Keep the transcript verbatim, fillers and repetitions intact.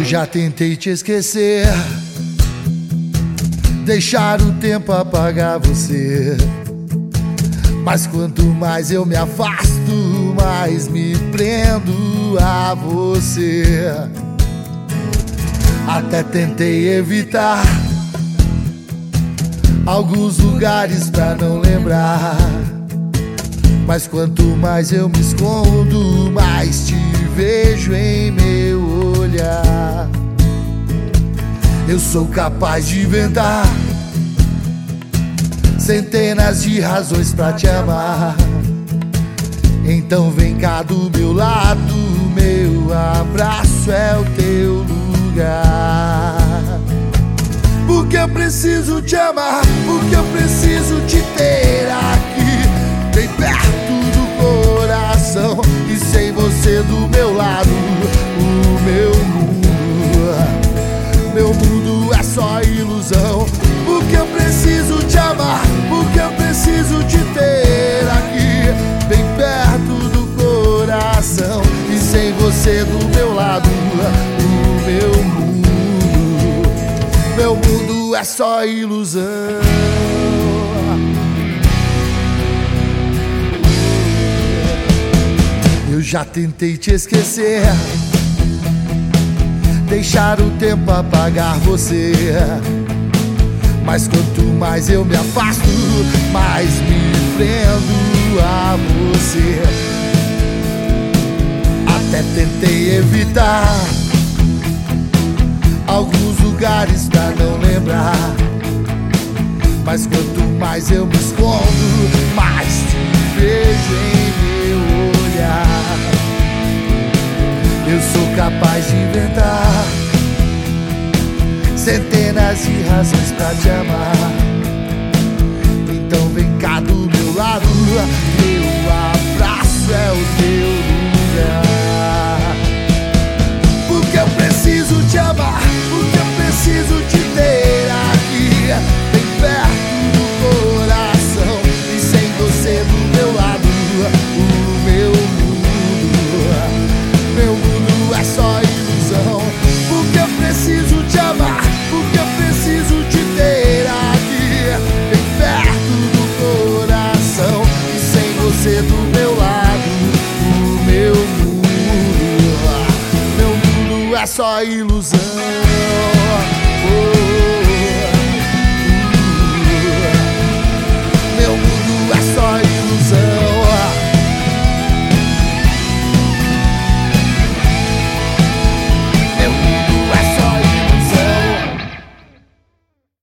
já tentei te esquecer, deixar o tempo apagar você. Mas quanto mais eu me afasto, mais me prendo a você. Até tentei evitar alguns lugares pra não lembrar, mas quanto mais eu me escondo, mais te vejo em meu olhar. Eu sou capaz de inventar centenas de razões pra te amar. Então vem cá do meu lado, meu abraço é o teu lugar. Porque eu preciso te amar, porque eu preciso te ter aqui, bem perto do coração. E sem você do meu lado, o meu mundo, meu mundo é só ilusão. Porque eu preciso te amar, porque eu preciso te ter aqui, bem perto do coração. E sem você do meu lado, o meu mundo, meu mundo é só ilusão. Eu já tentei te esquecer, deixar o tempo apagar você. Mas quanto mais eu me afasto, mais me prendo a você. Até tentei evitar alguns lugares pra não lembrar, mas quanto mais eu me escondo, mais te vejo em meu olhar. Eu sou capaz de inventar centenas de razões pra te amar. Então vem cá do meu lado, meu abraço é o teu lugar. Porque eu preciso te amar, porque eu preciso te ter aqui, bem perto do coração. E sem você do meu lado, o meu mundo, meu mundo é só ilusão. Porque eu preciso te amar, porque eu preciso te ter aqui, bem perto do coração. E sem você do meu lado, o meu mundo, meu mundo é só ilusão. Oh.